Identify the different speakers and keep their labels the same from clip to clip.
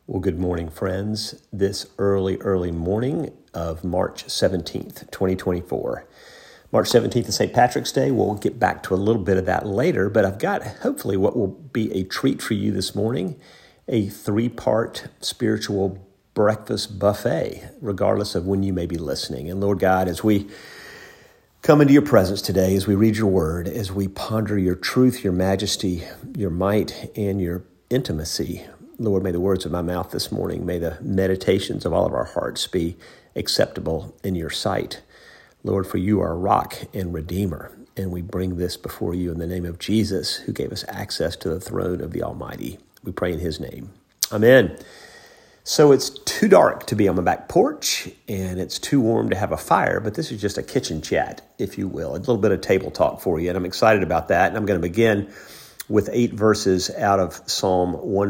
Speaker 1: Well, good morning, friends. This early morning of March 17th, 2024. March 17th is St. Patrick's Day. We'll get back to a little bit of that later, but I've got hopefully what will be a treat for you this morning, a 3-part spiritual breakfast buffet, regardless of when you may be listening. And Lord God, as we come into your presence today, as we read your word, as we ponder your truth, your majesty, your might, and your intimacy, Lord, may the words of my mouth this morning, may the meditations of all of our hearts be acceptable in your sight. Lord, for you are a rock and redeemer, and we bring this before you in the name of Jesus, who gave us access to the throne of the Almighty. We pray in his name. Amen. So it's too dark to be on the back porch, and it's too warm to have a fire, but this is just a kitchen chat, if you will, a little bit of table talk for you, and I'm excited about that, and I'm going to begin with 8 verses out of Psalm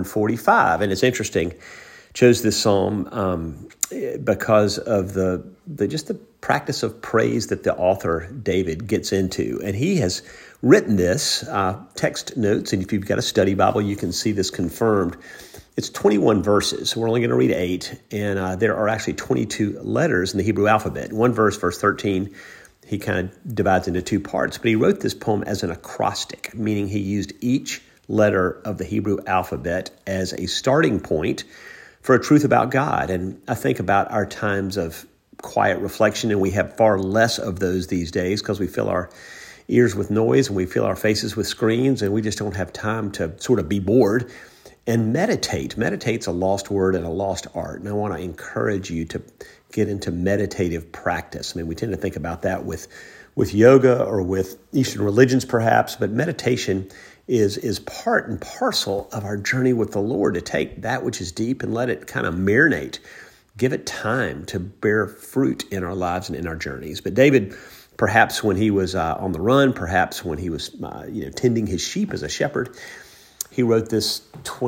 Speaker 1: 145. And it's interesting, chose this psalm because of the practice of praise that the author David gets into. And he has written this, text notes, and if you've got a study Bible, you can see this confirmed. It's 21 verses. We're only going to read 8, and there are actually 22 letters in the Hebrew alphabet. One verse, verse 13, he kind of divides into 2 parts, but he wrote this poem as an acrostic, meaning he used each letter of the Hebrew alphabet as a starting point for a truth about God. And I think about our times of quiet reflection, and we have far less of those these days because we fill our ears with noise and we fill our faces with screens, and we just don't have time to sort of be bored and meditate. Meditate's a lost word and a lost art, and I want to encourage you to get into meditative practice. I mean, we tend to think about that with yoga or with Eastern religions perhaps, but meditation is part and parcel of our journey with the Lord, to take that which is deep and let it kind of marinate, give it time to bear fruit in our lives and in our journeys. But David, perhaps when he was on the run, perhaps when he was tending his sheep as a shepherd, he wrote this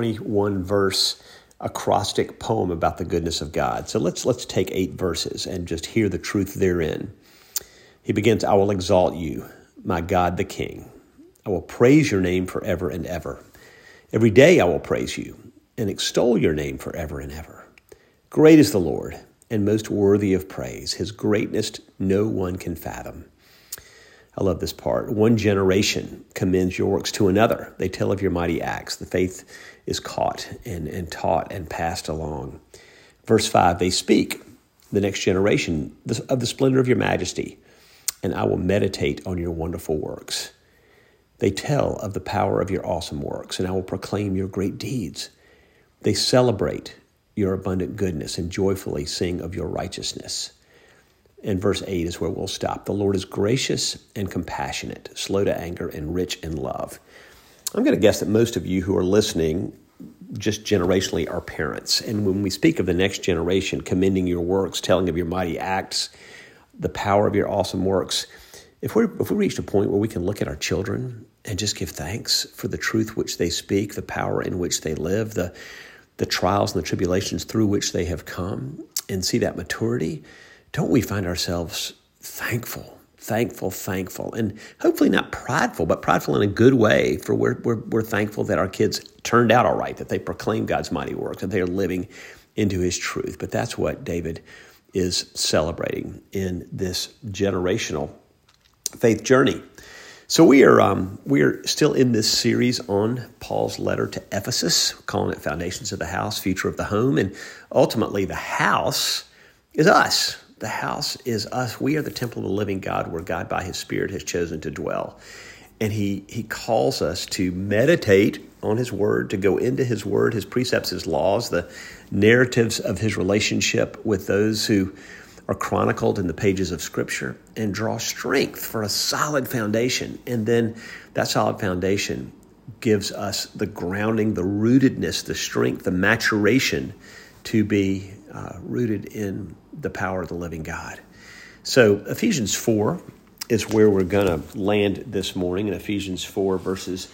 Speaker 1: 21-verse acrostic poem about the goodness of God. So let's take 8 verses and just hear the truth therein. He begins, I will exalt you, my God the King. I will praise your name forever and ever. Every day I will praise you and extol your name forever and ever. Great is the Lord and most worthy of praise. His greatness no one can fathom. I love this part. One generation commends your works to another. They tell of your mighty acts. The faith is caught and taught and passed along. Verse 5, they speak, the next generation, of the splendor of your majesty, and I will meditate on your wonderful works. They tell of the power of your awesome works, and I will proclaim your great deeds. They celebrate your abundant goodness and joyfully sing of your righteousness. And verse 8 is where we'll stop. The Lord is gracious and compassionate, slow to anger and rich in love. I'm going to guess that most of you who are listening just generationally are parents. And when we speak of the next generation, commending your works, telling of your mighty acts, the power of your awesome works, if we reached a point where we can look at our children and just give thanks for the truth which they speak, the power in which they live, the trials and the tribulations through which they have come, and see that maturity, don't we find ourselves thankful, and hopefully not prideful, but prideful in a good way, for we're thankful that our kids turned out all right, that they proclaim God's mighty work, that they are living into his truth. But that's what David is celebrating in this generational faith journey. So we are still in this series on Paul's letter to Ephesus, calling it Foundations of the House, Future of the Home, and ultimately the house is us. The house is us. We are the temple of the living God, where God by his Spirit has chosen to dwell. And he calls us to meditate on his word, to go into his word, his precepts, his laws, the narratives of his relationship with those who are chronicled in the pages of Scripture, and draw strength for a solid foundation. And then that solid foundation gives us the grounding, the rootedness, the strength, the maturation to be rooted in the power of the living God. So Ephesians 4 is where we're going to land this morning, in Ephesians 4 verses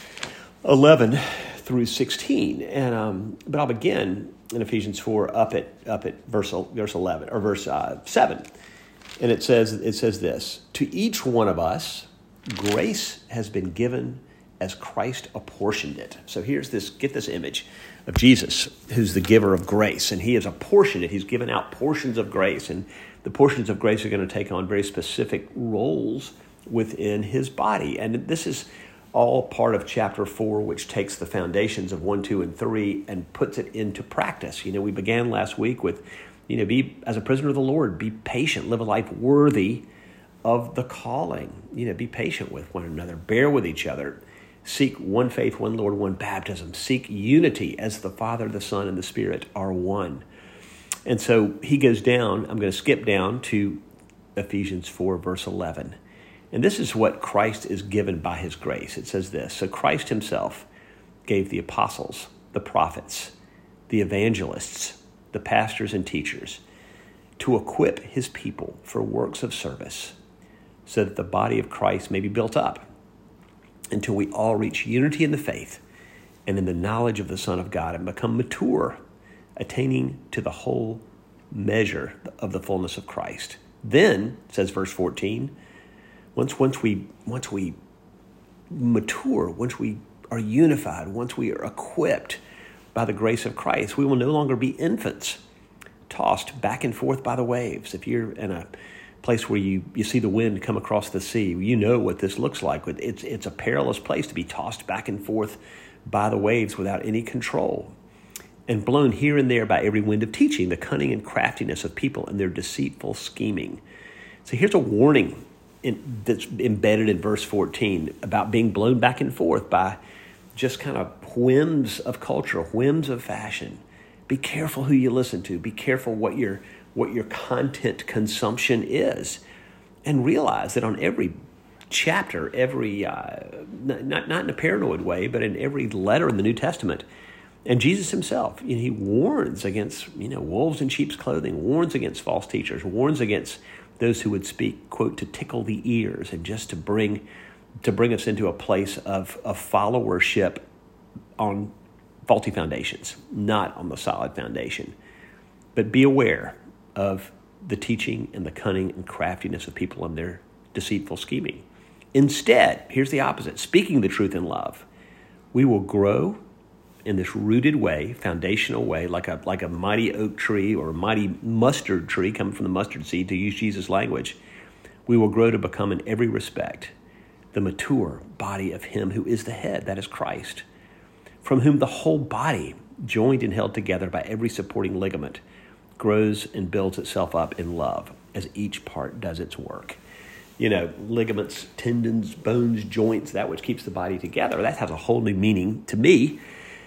Speaker 1: 11 through 16. And but I'll begin in Ephesians 4 up at verse 11 or verse 7. And it says this: to each one of us grace has been given as Christ apportioned it. So here's this, get this image. of Jesus, who's the giver of grace. And he has apportioned it. He's given out portions of grace. And the portions of grace are going to take on very specific roles within his body. And this is all part of chapter 4, which takes the foundations of 1, 2, and 3 and puts it into practice. We began last week with, be as a prisoner of the Lord, be patient, live a life worthy of the calling. Be patient with one another, bear with each other, seek one faith, one Lord, one baptism, seek unity as the Father, the Son, and the Spirit are one. And so he goes down, I'm going to skip down to Ephesians 4, verse 11. And this is what Christ is given by his grace. It says this: so Christ himself gave the apostles, the prophets, the evangelists, the pastors and teachers to equip his people for works of service, so that the body of Christ may be built up until we all reach unity in the faith and in the knowledge of the Son of God and become mature, attaining to the whole measure of the fullness of Christ. Then, says verse 14, once we mature, once we are unified, once we are equipped by the grace of Christ, we will no longer be infants, tossed back and forth by the waves. If you're in a place where you see the wind come across the sea, you know what this looks like. It's a perilous place to be tossed back and forth by the waves without any control, and blown here and there by every wind of teaching, the cunning and craftiness of people and their deceitful scheming. So here's a warning that's embedded in verse 14 about being blown back and forth by just kind of whims of culture, whims of fashion. Be careful who you listen to. Be careful what your content consumption is, and realize that on every chapter, every not in a paranoid way, but in every letter in the New Testament, and Jesus himself, he warns against wolves in sheep's clothing, warns against false teachers, warns against those who would speak, quote, to tickle the ears and just to bring us into a place of followership on faulty foundations, not on the solid foundation. But be aware of the teaching and the cunning and craftiness of people and their deceitful scheming. Instead, here's the opposite: speaking the truth in love, we will grow in this rooted way, foundational way, like a mighty oak tree or a mighty mustard tree coming from the mustard seed, to use Jesus' language. We will grow to become in every respect the mature body of him who is the head, that is Christ, from whom the whole body, joined and held together by every supporting ligament, grows and builds itself up in love as each part does its work. Ligaments, tendons, bones, joints, that which keeps the body together. That has a whole new meaning to me,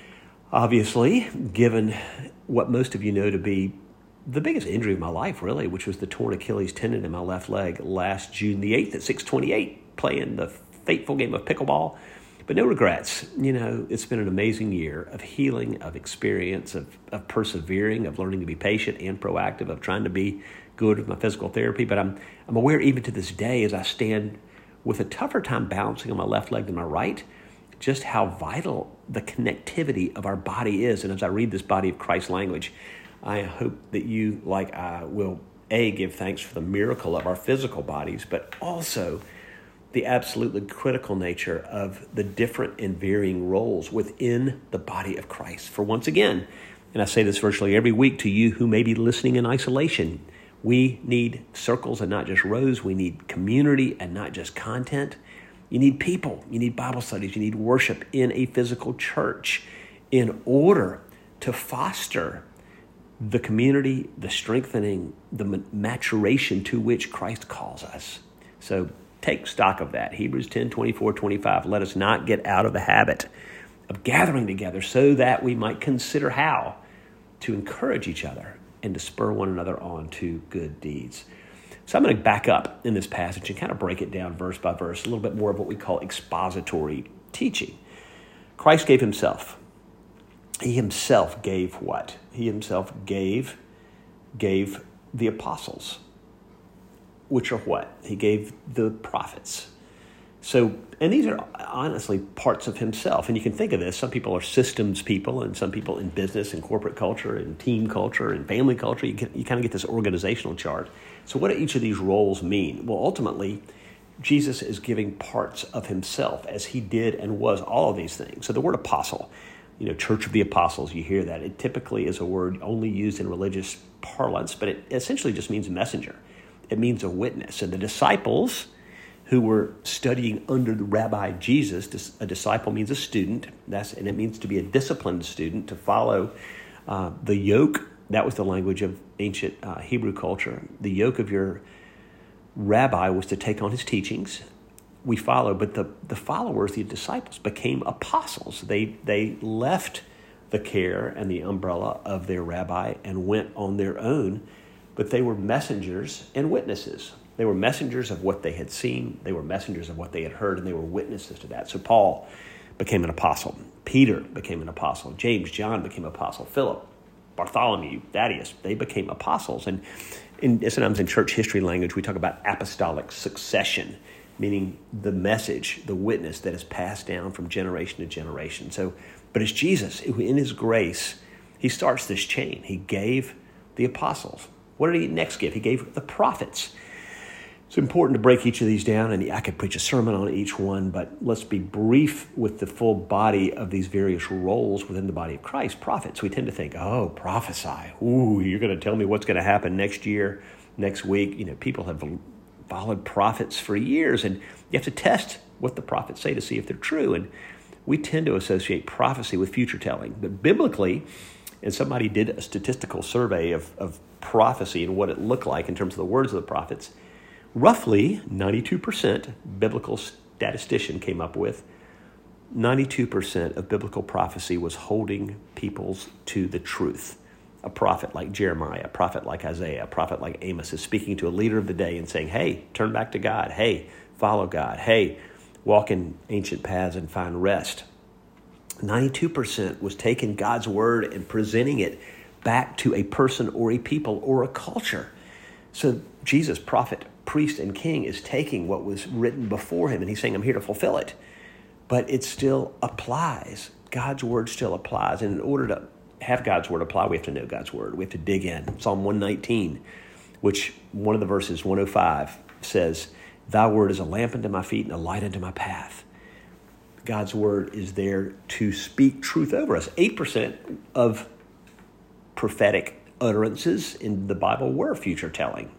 Speaker 1: obviously, given what most of you know to be the biggest injury of my life, really, which was the torn Achilles tendon in my left leg last June the 8th at 6:28, playing the fateful game of pickleball. But no regrets. It's been an amazing year of healing, of experience, of persevering, of learning to be patient and proactive, of trying to be good with my physical therapy. But I'm aware even to this day, as I stand with a tougher time balancing on my left leg than my right, just how vital the connectivity of our body is. And as I read this body of Christ language, I hope that you, like I, will, give thanks for the miracle of our physical bodies, but also the absolutely critical nature of the different and varying roles within the body of Christ. For once again, and I say this virtually every week to you who may be listening in isolation, we need circles and not just rows. We need community and not just content. You need people. You need Bible studies. You need worship in a physical church in order to foster the community, the strengthening, the maturation to which Christ calls us. So take stock of that. Hebrews 10, 24, 25. Let us not get out of the habit of gathering together so that we might consider how to encourage each other and to spur one another on to good deeds. So I'm going to back up in this passage and kind of break it down verse by verse, a little bit more of what we call expository teaching. Christ gave himself. He himself gave what? He himself gave the apostles, which are what? He gave the prophets. So, and these are honestly parts of himself. And you can think of this. Some people are systems people, and some people in business and corporate culture and team culture and family culture. You kind of get this organizational chart. So what do each of these roles mean? Well, ultimately, Jesus is giving parts of himself as he did and was all of these things. So the word apostle, Church of the Apostles, you hear that. It typically is a word only used in religious parlance, but it essentially just means messenger. It means a witness. And the disciples who were studying under the Rabbi Jesus, a disciple means a student, and it means to be a disciplined student, to follow the yoke. That was the language of ancient Hebrew culture. The yoke of your rabbi was to take on his teachings. We follow, but the followers, the disciples, became apostles. They left the care and the umbrella of their rabbi and went on their own, but they were messengers and witnesses. They were messengers of what they had seen. They were messengers of what they had heard, and they were witnesses to that. So Paul became an apostle. Peter became an apostle. James, John became apostle. Philip, Bartholomew, Thaddeus, they became apostles. And sometimes in church history language, we talk about apostolic succession, meaning the message, the witness that is passed down from generation to generation. But it's Jesus, who in his grace, he starts this chain. He gave the apostles. What did he next give? He gave the prophets. It's important to break each of these down, and I could preach a sermon on each one, but let's be brief with the full body of these various roles within the body of Christ. Prophets, we tend to think, prophesy. Ooh, you're going to tell me what's going to happen next year, next week. People have followed prophets for years, and you have to test what the prophets say to see if they're true. And we tend to associate prophecy with future telling. But biblically, and somebody did a statistical survey of prophecy and what it looked like in terms of the words of the prophets, roughly 92%, biblical statistician came up with, 92% of biblical prophecy was holding peoples to the truth. A prophet like Jeremiah, a prophet like Isaiah, a prophet like Amos is speaking to a leader of the day and saying, hey, turn back to God. Hey, follow God. Hey, walk in ancient paths and find rest. 92% was taking God's word and presenting it back to a person or a people or a culture. So Jesus, prophet, priest, and king, is taking what was written before him, and he's saying, I'm here to fulfill it. But it still applies. God's word still applies. And in order to have God's word apply, we have to know God's word. We have to dig in. Psalm 119, which one of the verses, 105, says, Thy word is a lamp unto my feet and a light unto my path. God's word is there to speak truth over us. 8% of prophetic utterances in the Bible were future telling.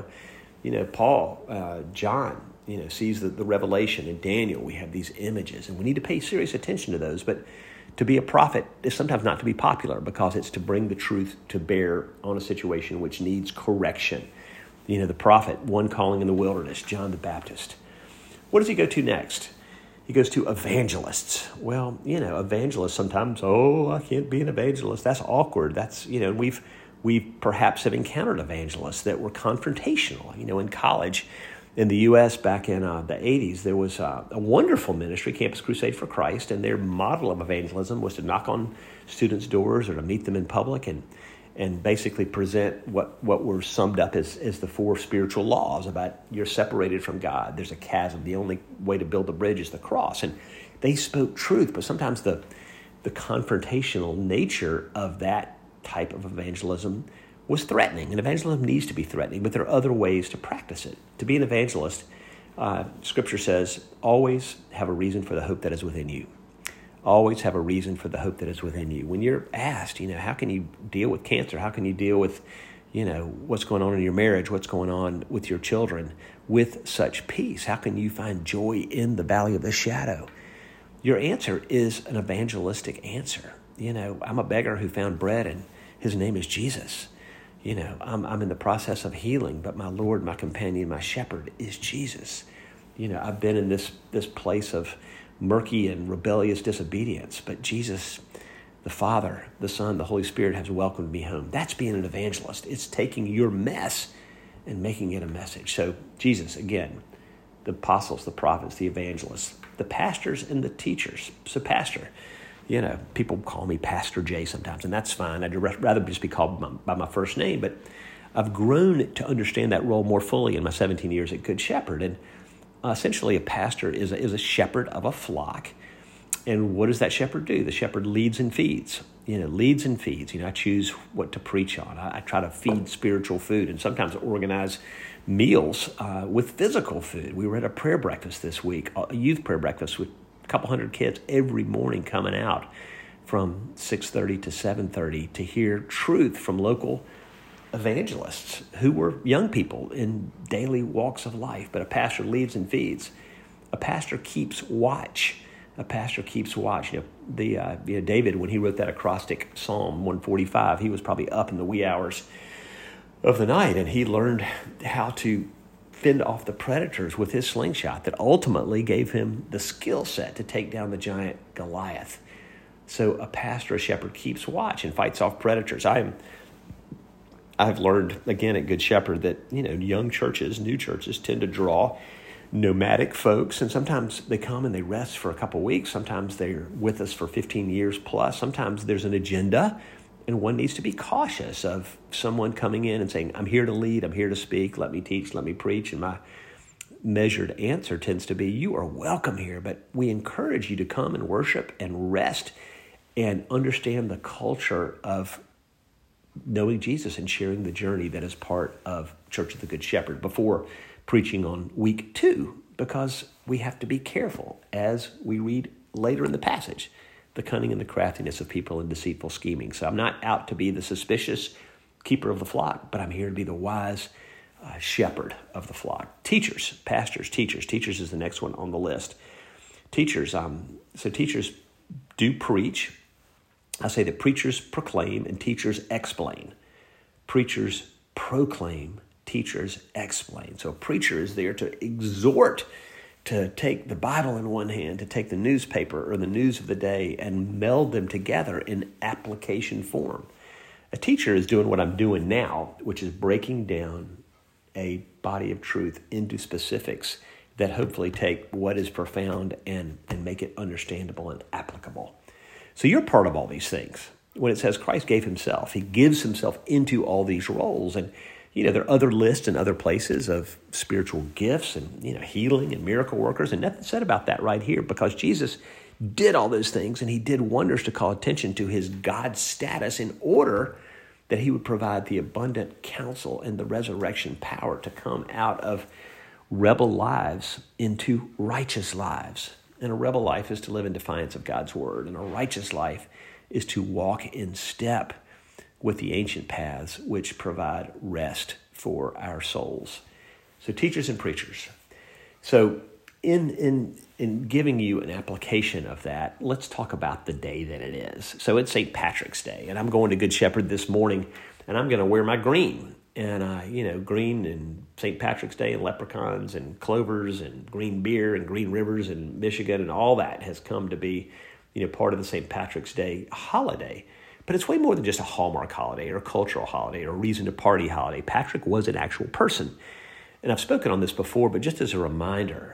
Speaker 1: Paul, John, sees the revelation. In Daniel, we have these images, and we need to pay serious attention to those. But to be a prophet is sometimes not to be popular, because it's to bring the truth to bear on a situation which needs correction. The prophet, one calling in the wilderness, John the Baptist. What does he go to next? He goes to evangelists. Well, evangelists sometimes, I can't be an evangelist. That's awkward. That's, we perhaps have encountered evangelists that were confrontational. In college in the U.S. back in the 80s, there was a wonderful ministry, Campus Crusade for Christ, and their model of evangelism was to knock on students' doors or to meet them in public and basically present what were summed up as the 4 spiritual laws about you're separated from God. There's a chasm. The only way to build a bridge is the cross. And they spoke truth, but sometimes the confrontational nature of that type of evangelism was threatening. And evangelism needs to be threatening, but there are other ways to practice it. To be an evangelist, Scripture says, always have a reason for the hope that is within you. Always have a reason for the hope that is within you. When you're asked, how can you deal with cancer? How can you deal with, what's going on in your marriage? What's going on with your children with such peace? How can you find joy in the valley of the shadow? Your answer is an evangelistic answer. I'm a beggar who found bread, and his name is Jesus. I'm in the process of healing, but my Lord, my companion, my shepherd is Jesus. I've been in this place of murky and rebellious disobedience, but Jesus, the Father, the Son, the Holy Spirit has welcomed me home. That's being an evangelist. It's taking your mess and making it a message. So Jesus, again, the apostles, the prophets, the evangelists, the pastors, and the teachers. So pastor, people call me Pastor Jay sometimes, and that's fine. I'd rather just be called by my first name, but I've grown to understand that role more fully in my 17 years at Good Shepherd. And essentially, a pastor is a shepherd of a flock. And what does that shepherd do? The shepherd leads and feeds. Leads and feeds. I choose what to preach on. I try to feed spiritual food and sometimes organize meals with physical food. We were at a prayer breakfast this week, a youth prayer breakfast with a couple hundred kids every morning coming out from 6:30 to 7:30 to hear truth from local evangelists who were young people in daily walks of life. But a pastor leads and feeds. A pastor keeps watch. A pastor keeps watch. David, when he wrote that acrostic Psalm 145, he was probably up in the wee hours of the night, and he learned how to fend off the predators with his slingshot that ultimately gave him the skill set to take down the giant Goliath. So a pastor, a shepherd, keeps watch and fights off predators. I've learned, again, at Good Shepherd that, young churches, new churches tend to draw nomadic folks, and sometimes they come and they rest for a couple weeks. Sometimes they're with us for 15 years plus. Sometimes there's an agenda, and one needs to be cautious of someone coming in and saying, I'm here to lead, I'm here to speak, let me teach, let me preach. And my measured answer tends to be, you are welcome here, but we encourage you to come and worship and rest and understand the culture of knowing Jesus and sharing the journey that is part of Church of the Good Shepherd before preaching on week 2, because we have to be careful as we read later in the passage, the cunning and the craftiness of people and deceitful scheming. So I'm not out to be the suspicious keeper of the flock, but I'm here to be the wise shepherd of the flock. Teachers, pastors, teachers. Teachers is the next one on the list. Teachers, so teachers do preach. I say that preachers proclaim and teachers explain. Preachers proclaim, teachers explain. So a preacher is there to exhort, to take the Bible in one hand, to take the newspaper or the news of the day and meld them together in application form. A teacher is doing what I'm doing now, which is breaking down a body of truth into specifics that hopefully take what is profound and make it understandable and applicable. So you're part of all these things. When it says Christ gave himself, he gives himself into all these roles. And, there are other lists and other places of spiritual gifts and, healing and miracle workers. And nothing said about that right here, because Jesus did all those things and he did wonders to call attention to his God status in order that he would provide the abundant counsel and the resurrection power to come out of rebel lives into righteous lives. And a rebel life is to live in defiance of God's word. And a righteous life is to walk in step with the ancient paths which provide rest for our souls. So teachers and preachers. So in giving you an application of that, let's talk about the day that it is. So it's St. Patrick's Day, and I'm going to Good Shepherd this morning, and I'm going to wear my green. And, green and St. Patrick's Day and leprechauns and clovers and green beer and green rivers and Michigan and all that has come to be, part of the St. Patrick's Day holiday. But it's way more than just a Hallmark holiday or a cultural holiday or a reason to party holiday. Patrick was an actual person. And I've spoken on this before, but just as a reminder,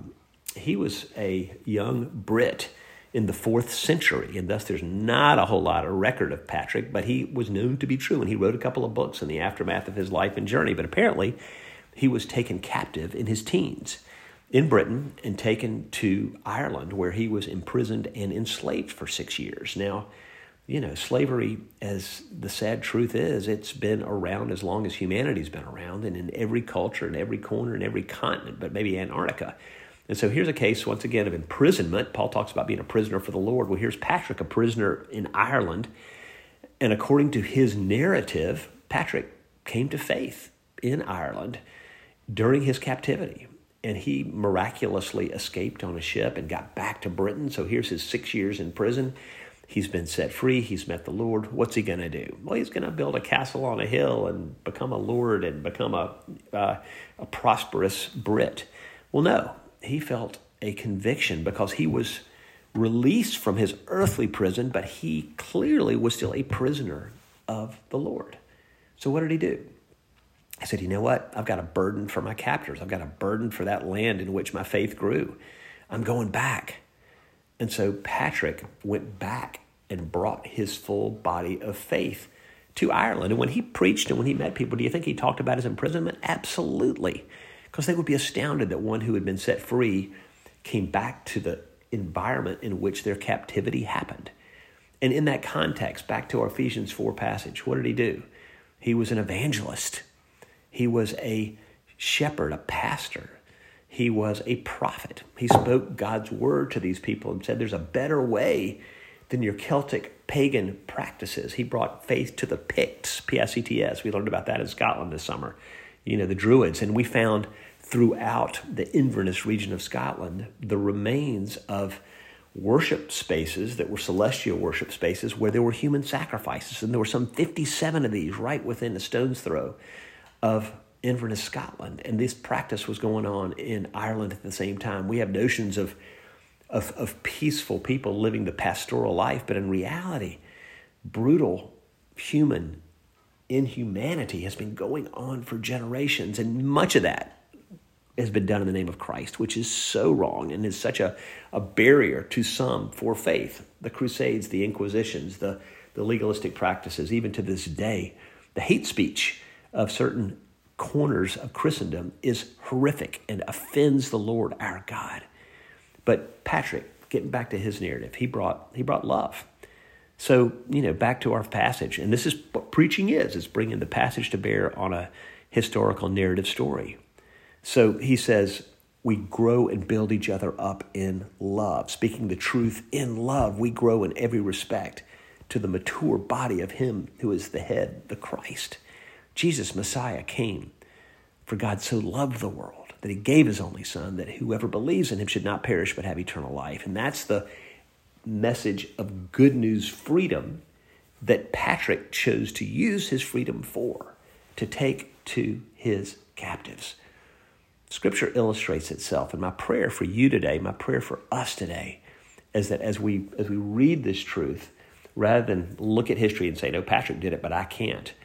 Speaker 1: he was a young Brit in the 4th century, and thus there's not a whole lot of record of Patrick, but he was known to be true, and he wrote a couple of books in the aftermath of his life and journey. But apparently, he was taken captive in his teens in Britain and taken to Ireland, where he was imprisoned and enslaved for 6 years. Now, slavery, as the sad truth is, it's been around as long as humanity's been around, and in every culture, in every corner, in every continent, but maybe Antarctica. And so here's a case, once again, of imprisonment. Paul talks about being a prisoner for the Lord. Well, here's Patrick, a prisoner in Ireland. And according to his narrative, Patrick came to faith in Ireland during his captivity. And he miraculously escaped on a ship and got back to Britain. So here's his 6 years in prison. He's been set free. He's met the Lord. What's he going to do? Well, he's going to build a castle on a hill and become a lord and become a prosperous Brit. Well, no. He felt a conviction because he was released from his earthly prison, but he clearly was still a prisoner of the Lord. So what did he do? He said, you know what? I've got a burden for my captors. I've got a burden for that land in which my faith grew. I'm going back. And so Patrick went back and brought his full body of faith to Ireland. And when he preached and when he met people, do you think he talked about his imprisonment? Absolutely. Because they would be astounded that one who had been set free came back to the environment in which their captivity happened. And in that context, back to our Ephesians 4 passage, what did he do? He was an evangelist. He was a shepherd, a pastor. He was a prophet. He spoke God's word to these people and said there's a better way than your Celtic pagan practices. He brought faith to the Picts, P-I-C-T-S. We learned about that in Scotland this summer. The Druids. And we found throughout the Inverness region of Scotland the remains of worship spaces that were celestial worship spaces where there were human sacrifices. And there were some 57 of these right within a stone's throw of Inverness, Scotland. And this practice was going on in Ireland at the same time. We have notions of peaceful people living the pastoral life, but in reality, brutal human inhumanity has been going on for generations, and much of that has been done in the name of Christ, which is so wrong and is such a barrier to some for faith. The Crusades, the Inquisitions, the legalistic practices, even to this day, the hate speech of certain corners of Christendom is horrific and offends the Lord our God. But Patrick, getting back to his narrative, he brought love. So, back to our passage, and this is what preaching is. It's bringing the passage to bear on a historical narrative story. So he says, we grow and build each other up in love. Speaking the truth in love, we grow in every respect to the mature body of him who is the head, the Christ. Jesus, Messiah, came, for God so loved the world that he gave his only son, that whoever believes in him should not perish but have eternal life. And that's the message of good news freedom that Patrick chose to use his freedom for, to take to his captives. Scripture illustrates itself. And my prayer for you today, my prayer for us today, is that as we read this truth, rather than look at history and say, no, Patrick did it, but I can't,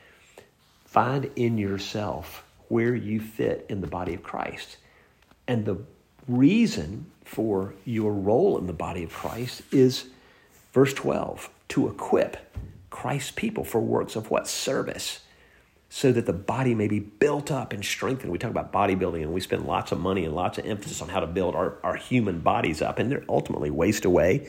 Speaker 1: find in yourself where you fit in the body of Christ. And the reason for your role in the body of Christ is verse 12, to equip Christ's people for works of what? Service, so that the body may be built up and strengthened. We talk about bodybuilding, and we spend lots of money and lots of emphasis on how to build our human bodies up, and they're ultimately waste away.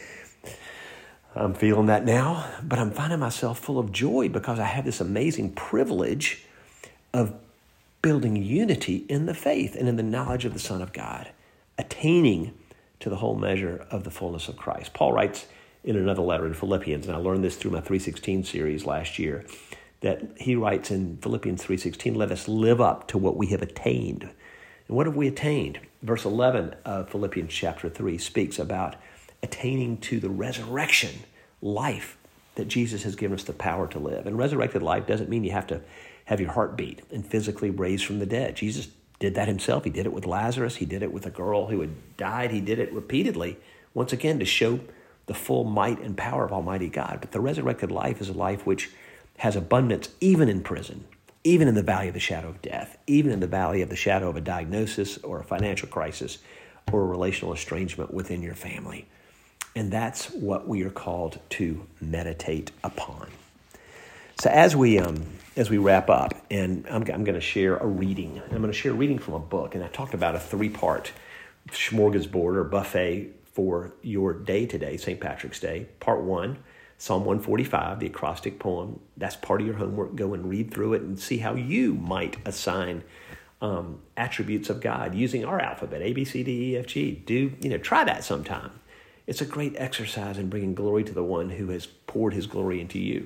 Speaker 1: I'm feeling that now, but I'm finding myself full of joy because I have this amazing privilege of building unity in the faith and in the knowledge of the Son of God, attaining to the whole measure of the fullness of Christ. Paul writes in another letter in Philippians, and I learned this through my 3:16 series last year, that he writes in Philippians 3:16, let us live up to what we have attained. And what have we attained? Verse 11 of Philippians chapter 3 speaks about attaining to the resurrection life that Jesus has given us the power to live. And resurrected life doesn't mean you have to have your heart beat and physically raised from the dead. Jesus did that himself. He did it with Lazarus. He did it with a girl who had died. He did it repeatedly, once again, to show the full might and power of Almighty God. But the resurrected life is a life which has abundance even in prison, even in the valley of the shadow of death, even in the valley of the shadow of a diagnosis or a financial crisis or a relational estrangement within your family. And that's what we are called to meditate upon. So as we wrap up, and I'm going to share a reading. I'm going to share a reading from a book, and I talked about a 3-part smorgasbord or buffet for your day today, St. Patrick's Day. Part 1, Psalm 145, the acrostic poem. That's part of your homework. Go and read through it and see how you might assign attributes of God using our alphabet, A, B, C, D, E, F, G. Try that sometime. It's a great exercise in bringing glory to the one who has poured his glory into you.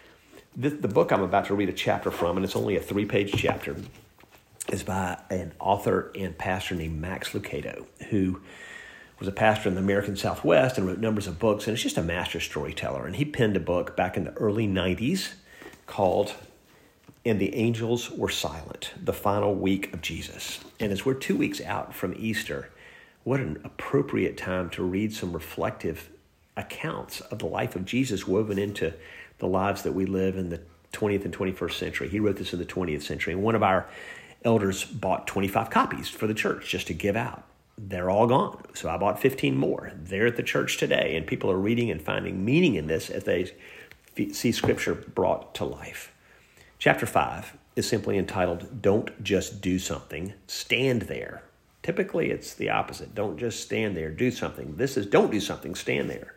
Speaker 1: The book I'm about to read a chapter from, and it's only a 3-page chapter, is by an author and pastor named Max Lucado, who was a pastor in the American Southwest and wrote numbers of books, and it's just a master storyteller. And he penned a book back in the early 90s called And the Angels Were Silent, the Final Week of Jesus. And as we're 2 weeks out from Easter, what an appropriate time to read some reflective accounts of the life of Jesus woven into the lives that we live in the 20th and 21st century. He wrote this in the 20th century, and one of our elders bought 25 copies for the church just to give out. They're all gone, so I bought 15 more. They're at the church today, and people are reading and finding meaning in this as they see Scripture brought to life. Chapter 5 is simply entitled, Don't Just Do Something, Stand There. Typically, it's the opposite. Don't just stand there, do something. This is don't do something, stand there.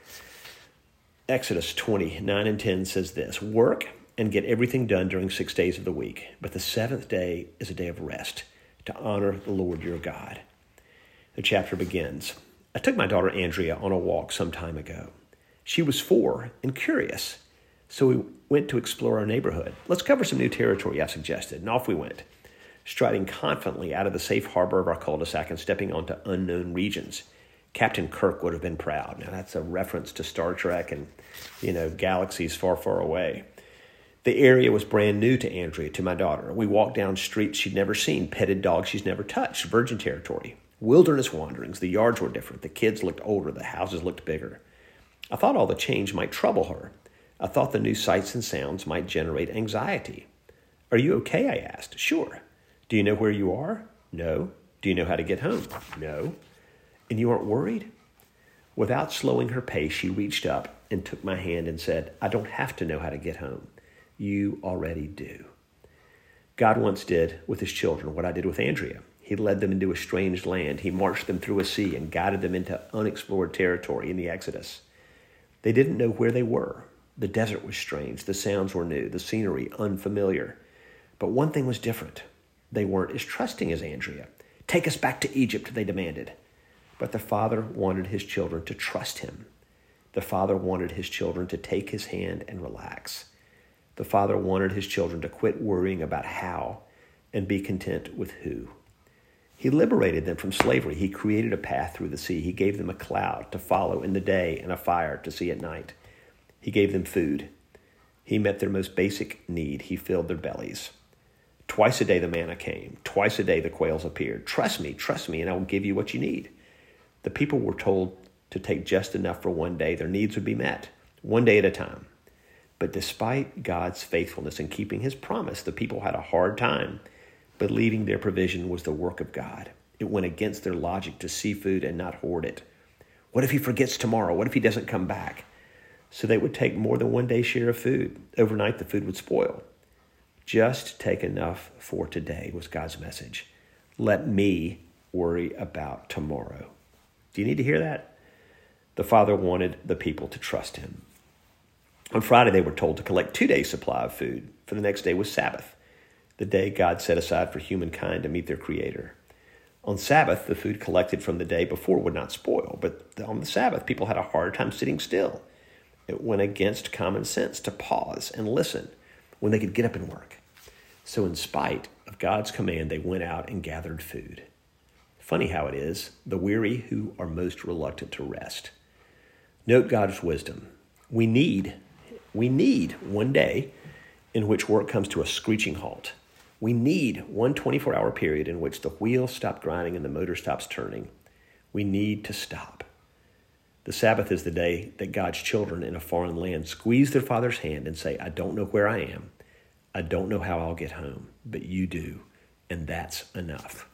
Speaker 1: Exodus 20:9 and 10 says this, work and get everything done during 6 days of the week, but the 7th day is a day of rest to honor the Lord your God. The chapter begins. I took my daughter Andrea on a walk some time ago. She was 4 and curious, so we went to explore our neighborhood. Let's cover some new territory, I suggested, and off we went, striding confidently out of the safe harbor of our cul-de-sac and stepping onto unknown regions. Captain Kirk would have been proud. Now, that's a reference to Star Trek and, galaxies far, far away. The area was brand new to Andrea, to my daughter. We walked down streets she'd never seen, petted dogs she's never touched, virgin territory. Wilderness wanderings. The yards were different. The kids looked older. The houses looked bigger. I thought all the change might trouble her. I thought the new sights and sounds might generate anxiety. Are you okay? I asked. Sure. Do you know where you are? No. Do you know how to get home? No. And you aren't worried? Without slowing her pace, she reached up and took my hand and said, I don't have to know how to get home. You already do. God once did with his children what I did with Andrea. He led them into a strange land. He marched them through a sea and guided them into unexplored territory in the Exodus. They didn't know where they were. The desert was strange. The sounds were new. The scenery unfamiliar. But one thing was different. They weren't as trusting as Andrea. Take us back to Egypt, they demanded. But the Father wanted his children to trust him. The Father wanted his children to take his hand and relax. The Father wanted his children to quit worrying about how and be content with who. He liberated them from slavery. He created a path through the sea. He gave them a cloud to follow in the day and a fire to see at night. He gave them food. He met their most basic need. He filled their bellies. Twice a day the manna came. Twice a day the quails appeared. Trust me, and I will give you what you need. The people were told to take just enough for one day. Their needs would be met, one day at a time. But despite God's faithfulness in keeping his promise, the people had a hard time believing their provision was the work of God. It went against their logic to see food and not hoard it. What if he forgets tomorrow? What if he doesn't come back? So they would take more than one day's share of food. Overnight, the food would spoil. Just take enough for today was God's message. Let me worry about tomorrow. Do you need to hear that? The Father wanted the people to trust him. On Friday, they were told to collect 2 days' supply of food, for the next day was Sabbath, the day God set aside for humankind to meet their Creator. On Sabbath, the food collected from the day before would not spoil, but on the Sabbath, people had a hard time sitting still. It went against common sense to pause and listen when they could get up and work. So in spite of God's command, they went out and gathered food. Funny how it is, the weary who are most reluctant to rest. Note God's wisdom. We need one day in which work comes to a screeching halt. We need one 24-hour period in which the wheels stop grinding and the motor stops turning. We need to stop. The Sabbath is the day that God's children in a foreign land squeeze their Father's hand and say, I don't know where I am. I don't know how I'll get home, but you do, and that's enough.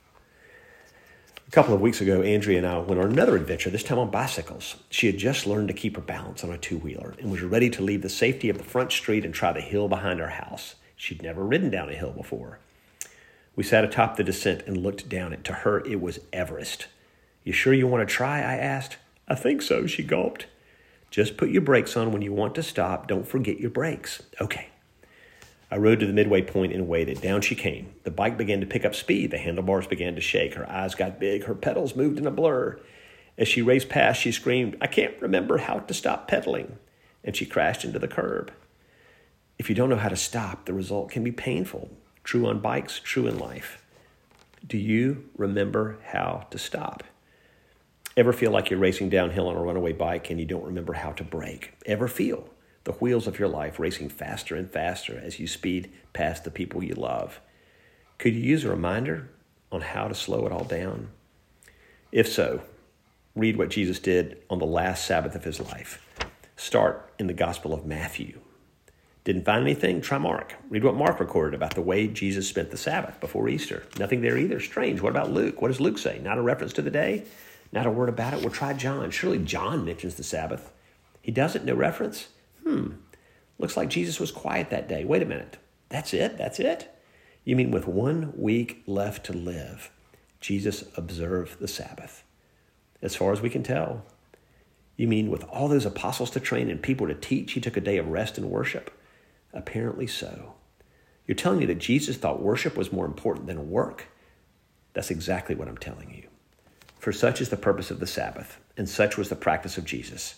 Speaker 1: A couple of weeks ago, Andrea and I went on another adventure, this time on bicycles. She had just learned to keep her balance on a two-wheeler and was ready to leave the safety of the front street and try the hill behind our house. She'd never ridden down a hill before. We sat atop the descent and looked down it. To her, it was Everest. You sure you want to try? I asked. I think so, she gulped. Just put your brakes on when you want to stop. Don't forget your brakes. Okay. I rode to the midway point and waited. Down she came. The bike began to pick up speed. The handlebars began to shake. Her eyes got big. Her pedals moved in a blur. As she raced past, she screamed, I can't remember how to stop pedaling. And she crashed into the curb. If you don't know how to stop, the result can be painful. True on bikes, true in life. Do you remember how to stop? Ever feel like you're racing downhill on a runaway bike and you don't remember how to brake? Ever feel the wheels of your life racing faster and faster as you speed past the people you love? Could you use a reminder on how to slow it all down? If so, read what Jesus did on the last Sabbath of his life. Start in the Gospel of Matthew. Didn't find anything? Try Mark. Read what Mark recorded about the way Jesus spent the Sabbath before Easter. Nothing there either. Strange. What about Luke? What does Luke say? Not a reference to the day? Not a word about it? Well, try John. Surely John mentions the Sabbath. He doesn't? No reference? Looks like Jesus was quiet that day. Wait a minute. That's it? You mean with 1 week left to live, Jesus observed the Sabbath? As far as we can tell. You mean with all those apostles to train and people to teach, he took a day of rest and worship? Apparently so. You're telling me that Jesus thought worship was more important than work? That's exactly what I'm telling you. For such is the purpose of the Sabbath, and such was the practice of Jesus.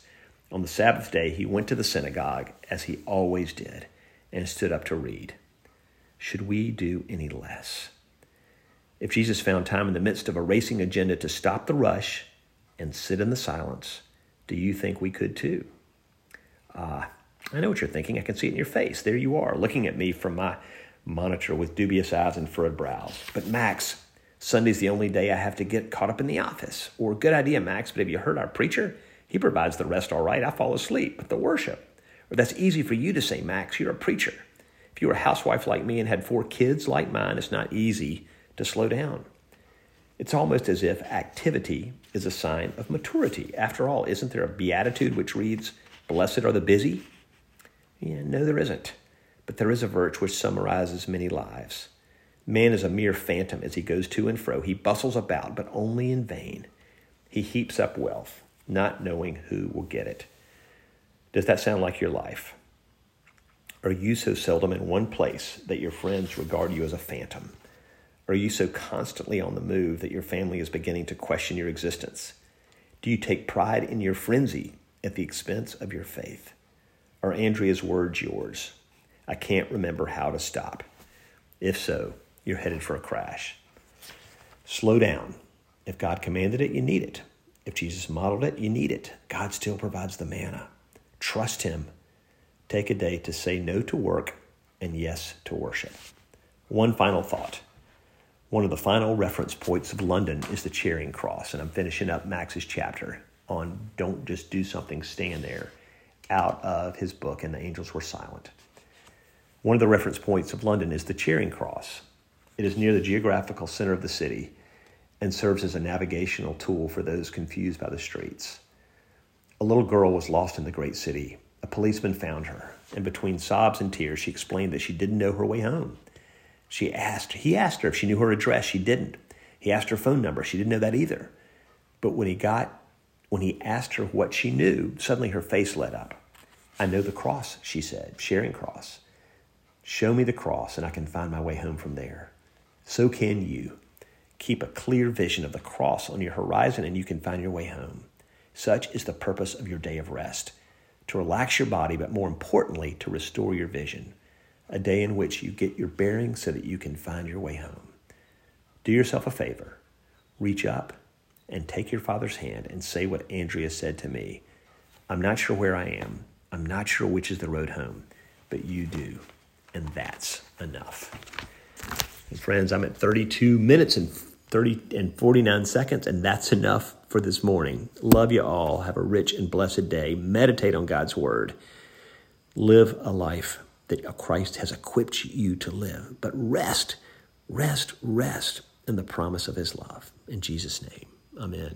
Speaker 1: On the Sabbath day, he went to the synagogue, as he always did, and stood up to read. Should we do any less? If Jesus found time in the midst of a racing agenda to stop the rush and sit in the silence, do you think we could too? I know what you're thinking. I can see it in your face. There you are, looking at me from my monitor with dubious eyes and furrowed brows. But Max, Sunday's the only day I have to get caught up in the office. Or, good idea, Max, but have you heard our preacher? He provides the rest all right. I fall asleep, but the worship. Or, that's easy for you to say, Max. You're a preacher. If you were a housewife like me and had 4 kids like mine, it's not easy to slow down. It's almost as if activity is a sign of maturity. After all, isn't there a beatitude which reads, blessed are the busy? Yeah, no, there isn't. But there is a verse which summarizes many lives. Man is a mere phantom as he goes to and fro. He bustles about, but only in vain. He heaps up wealth, not knowing who will get it. Does that sound like your life? Are you so seldom in one place that your friends regard you as a phantom? Are you so constantly on the move that your family is beginning to question your existence? Do you take pride in your frenzy at the expense of your faith? Are Andrea's words yours? I can't remember how to stop. If so, you're headed for a crash. Slow down. If God commanded it, you need it. If Jesus modeled it, you need it. God still provides the manna. Trust him. Take a day to say no to work and yes to worship. One final thought. One of the final reference points of London is the Charing Cross, and I'm finishing up Max's chapter on Don't Just Do Something, Stand There, out of his book, And the Angels Were Silent. One of the reference points of London is the Charing Cross. It is near the geographical center of the city and serves as a navigational tool for those confused by the streets. A little girl was lost in the great city. A policeman found her, and between sobs and tears, she explained that she didn't know her way home. He asked her if she knew her address. She didn't. He asked her phone number. She didn't know that either. But when he asked her what she knew, suddenly her face lit up. I know the cross, she said, Charing Cross. Show me the cross and I can find my way home from there. So can you. Keep a clear vision of the cross on your horizon and you can find your way home. Such is the purpose of your day of rest, to relax your body, but more importantly, to restore your vision. A day in which you get your bearings so that you can find your way home. Do yourself a favor. Reach up and take your Father's hand and say what Andrea said to me. I'm not sure where I am. I'm not sure which is the road home, but you do. And that's enough. And friends, I'm at 32 minutes and 49 seconds, and that's enough for this morning. Love you all. Have a rich and blessed day. Meditate on God's word. Live a life that Christ has equipped you to live. But rest in the promise of his love. In Jesus' name, amen.